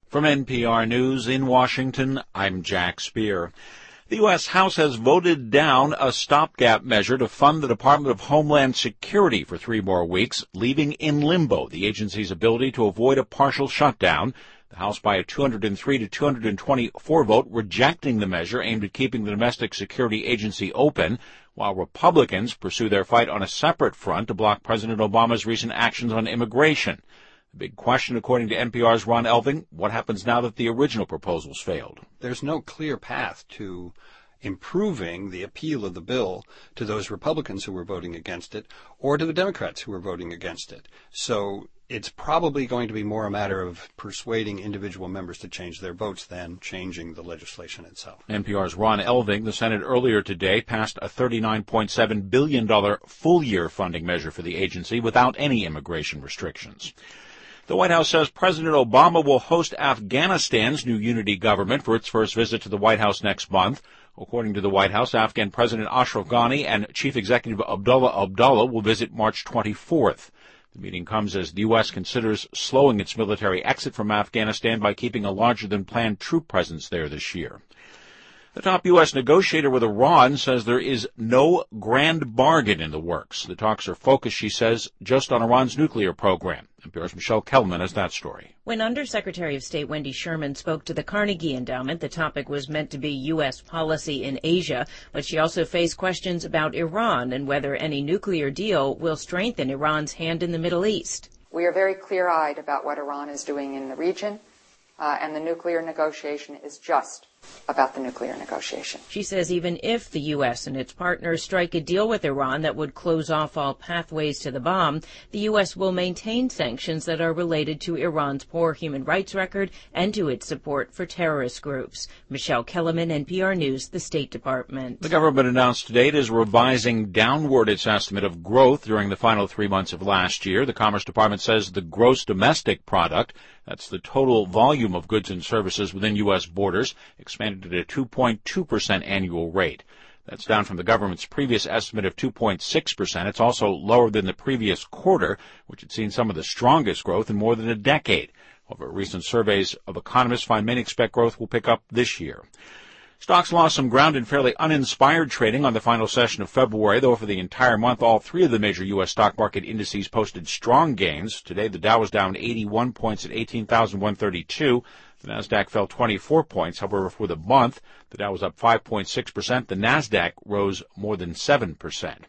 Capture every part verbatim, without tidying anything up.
From N P R News in Washington, I'm Jack Speer. The U S. House has voted down a stopgap measure to fund the Department of Homeland Security for three more weeks, leaving in limbo the agency's ability to avoid a partial shutdown. The House, by a two hundred three to two hundred twenty-four vote, rejecting the measure aimed at keeping the domestic security agency open, while Republicans pursue their fight on a separate front to block President Obama's recent actions on immigration. The big question, according to N P R's Ron Elving, what happens now that the original proposals failed? There's no clear path to improving the appeal of the bill to those Republicans who were voting against it or to the Democrats who were voting against it. So it's probably going to be more a matter of persuading individual members to change their votes than changing the legislation itself. N P R's Ron Elving. The Senate earlier today passed a thirty-nine point seven billion dollars full-year funding measure for the agency without any immigration restrictions. The White House says President Obama will host Afghanistan's new unity government for its first visit to the White House next month. According to the White House, Afghan President Ashraf Ghani and Chief Executive Abdullah Abdullah will visit March twenty-fourth. The meeting comes as the U S considers slowing its military exit from Afghanistan by keeping a larger-than-planned troop presence there this year. The top U S negotiator with Iran says there is no grand bargain in the works. The talks are focused, she says, just on Iran's nuclear program. N P R's Michelle Kellerman has that story. When Undersecretary of State Wendy Sherman spoke to the Carnegie Endowment, the topic was meant to be U S policy in Asia, but she also faced questions about Iran and whether any nuclear deal will strengthen Iran's hand in the Middle East. We are very clear-eyed about what Iran is doing in the region, uh, and the nuclear negotiation is just about the nuclear negotiation. She says even if the U S and its partners strike a deal with Iran that would close off all pathways to the bomb, the U S will maintain sanctions that are related to Iran's poor human rights record and to its support for terrorist groups. Michelle Kellerman, N P R News, the State Department. The government announced today it is revising downward its estimate of growth during the final three months of last year. The Commerce Department says the gross domestic product, that's the total volume of goods and services within U S borders, expanded at a two point two percent annual rate. That's down from the government's previous estimate of two point six percent. It's also lower than the previous quarter, which had seen some of the strongest growth in more than a decade. However, recent surveys of economists find many expect growth will pick up this year. Stocks lost some ground in fairly uninspired trading on the final session of February, though for the entire month, all three of the major U S stock market indices posted strong gains. Today, the Dow was down eighty-one points at eighteen thousand one hundred thirty-two. The Nasdaq fell twenty-four points. However, for the month, the Dow was up five point six percent. The Nasdaq rose more than seven percent.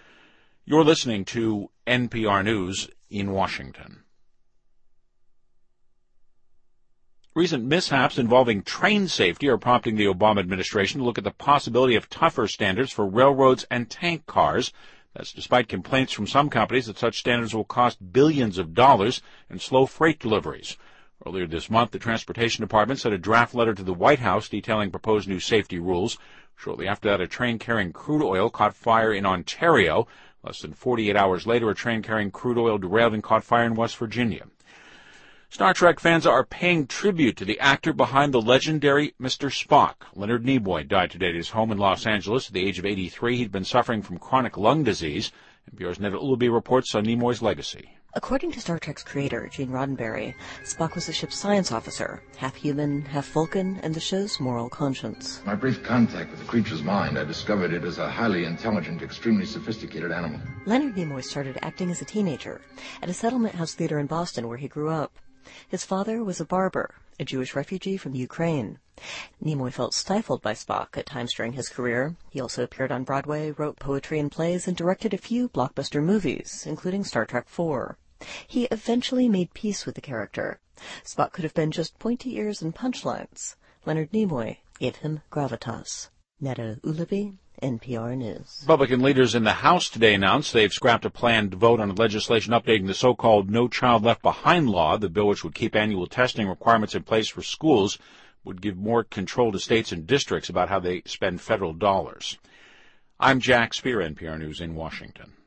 You're listening to N P R News in Washington. Recent mishaps involving train safety are prompting the Obama administration to look at the possibility of tougher standards for railroads and tank cars. That's despite complaints from some companies that such standards will cost billions of dollars and slow freight deliveries. Earlier this month, the Transportation Department sent a draft letter to the White House detailing proposed new safety rules. Shortly after that, a train carrying crude oil caught fire in Ontario. Less than forty-eight hours later, a train carrying crude oil derailed and caught fire in West Virginia. Star Trek fans are paying tribute to the actor behind the legendary Mister Spock. Leonard Nimoy died today at his home in Los Angeles at the age of eighty-three. He'd been suffering from chronic lung disease. N P R's Neda Ulubi reports on Nimoy's legacy. According to Star Trek's creator, Gene Roddenberry, Spock was the ship's science officer, half human, half Vulcan, and the show's moral conscience. My brief contact with the creature's mind, I discovered it as a highly intelligent, extremely sophisticated animal. Leonard Nimoy started acting as a teenager at a Settlement House theater in Boston where he grew up. His father was a barber, a Jewish refugee from Ukraine. Nimoy felt stifled by Spock at times during his career. He also appeared on Broadway, wrote poetry and plays, and directed a few blockbuster movies, including Star Trek four. He eventually made peace with the character. Spock could have been just pointy ears and punchlines. Leonard Nimoy gave him gravitas. Neda Ulubi, N P R News. Republican leaders in the House today announced they've scrapped a planned vote on legislation updating the so-called No Child Left Behind law. The bill, which would keep annual testing requirements in place for schools, would give more control to states and districts about how they spend federal dollars. I'm Jack Speer, N P R News in Washington.